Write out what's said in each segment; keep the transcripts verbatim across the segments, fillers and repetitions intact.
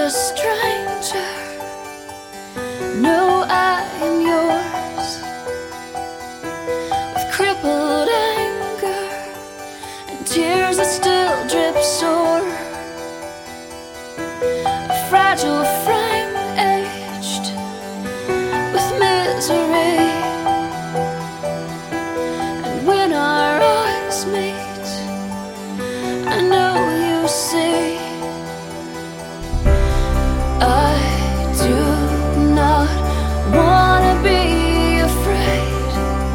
a stranger. No, I am yours. With crippled anger and tears that still drip sore, a fragile frame aged with misery. And when our eyes meet, I know you see. I do not wanna be afraid.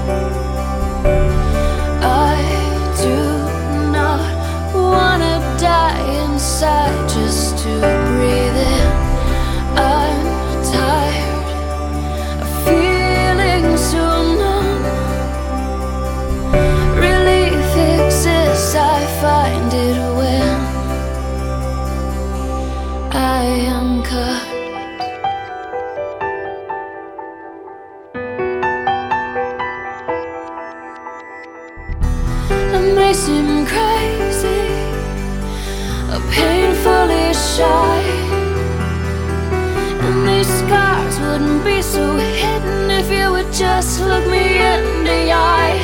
I do not wanna die inside just to breathe in. I'm tired of feeling so numb. Relief exists, I find it when I am cut. I may seem crazy, or painfully shy, and these scars wouldn't be so hidden if you would just look me in the eye.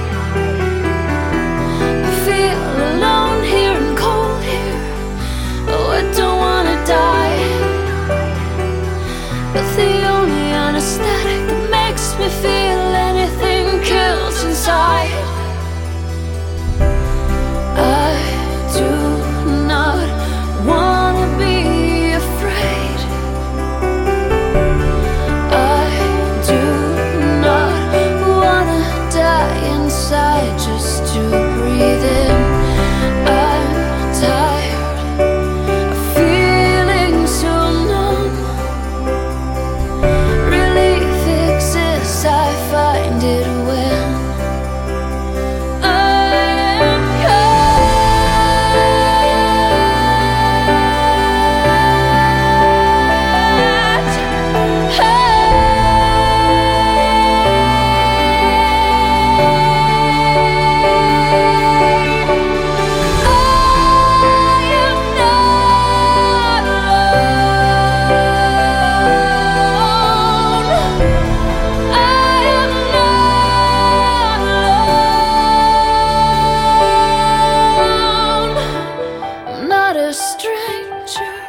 I feel alone here and cold here. Oh, I don't wanna die, but the only anesthetic that makes me feel anything kills inside. I do not wanna be afraid. I do not wanna die inside just to breathe in. I'm tired of feeling so numb. Relief exists, I find it when a stranger.